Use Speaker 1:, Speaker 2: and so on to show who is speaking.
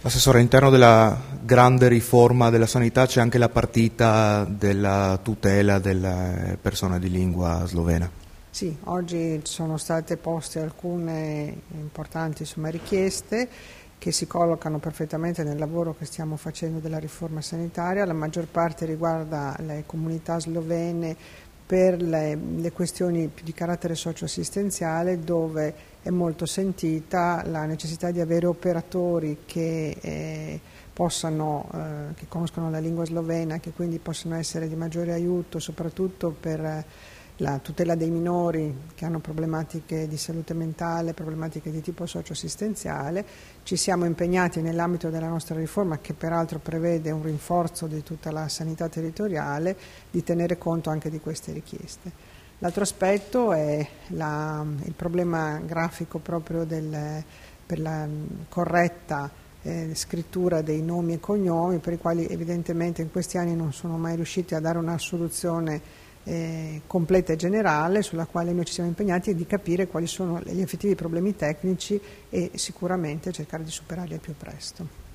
Speaker 1: Assessore, all'interno della grande riforma della sanità c'è anche la partita della tutela delle persone di lingua slovena.
Speaker 2: Sì, oggi sono state poste alcune importanti richieste che si collocano perfettamente nel lavoro che stiamo facendo della riforma sanitaria. La maggior parte riguarda le comunità slovene per le questioni più di carattere socioassistenziale, dove è molto sentita la necessità di avere operatori che conoscono la lingua slovena, che quindi possono essere di maggiore aiuto, soprattutto per la tutela dei minori che hanno problematiche di salute mentale, problematiche di tipo socioassistenziale. Ci siamo impegnati nell'ambito della nostra riforma, che peraltro prevede un rinforzo di tutta la sanità territoriale, di tenere conto anche di queste richieste. L'altro aspetto è il problema grafico proprio per la corretta scrittura dei nomi e cognomi, per i quali evidentemente in questi anni non sono mai riusciti a dare una soluzione completa e generale, sulla quale noi ci siamo impegnati, di capire quali sono gli effettivi problemi tecnici e sicuramente cercare di superarli al più presto.